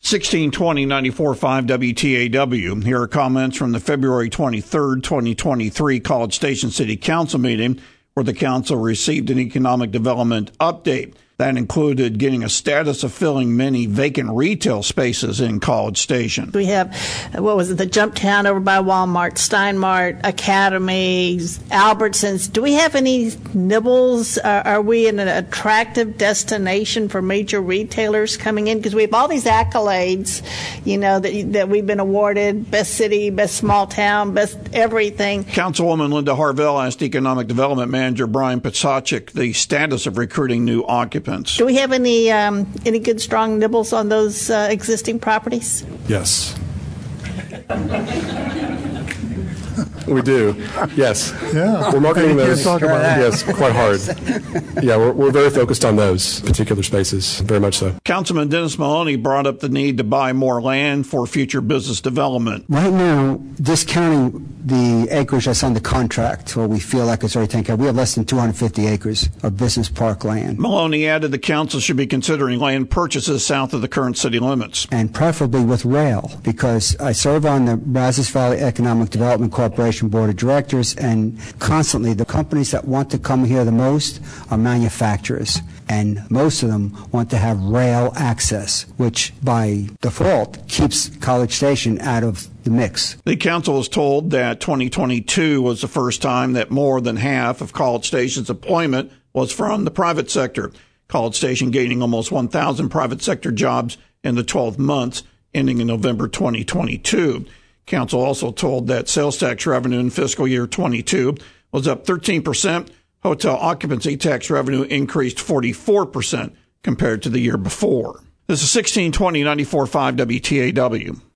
1620-94.5 WTAW. Here are comments from the February 23rd, 2023 College Station City Council meeting, where the council received an economic development update. That included getting a status of filling many vacant retail spaces in College Station. We have, the Jump Town over by Walmart, Steinmart, Academy, Albertsons. Do we have any nibbles? Are we in an attractive destination for major retailers coming in? Because we have all these accolades, that we've been awarded, best city, best small town, best everything. Councilwoman Linda Harvell asked Economic Development Manager Brian Psacik the status of recruiting new occupants. Do we have any good strong nibbles on those existing properties? Yes. We do. Yes. Yeah. We're marketing those. Talk about yes, quite hard. Yeah, we're very focused on those particular spaces, very much so. Councilman Dennis Maloney brought up the need to buy more land for future business development. Right now, discounting the acreage that's under contract, or we feel like it's already taken care of, we have less than 250 acres of business park land. Maloney added the council should be considering land purchases south of the current city limits. And preferably with rail, because I serve on the Brazos Valley Economic Development Corporation Board of Directors, and constantly the companies that want to come here the most are manufacturers, and most of them want to have rail access, which by default keeps College Station out of the mix. The council was told that 2022 was the first time that more than half of College Station's employment was from the private sector. College Station gaining almost 1,000 private sector jobs in the 12 months ending in November 2022. Council also told that sales tax revenue in fiscal year 22 was up 13%. Hotel occupancy tax revenue increased 44% compared to the year before. This is 1620-94.5 WTAW.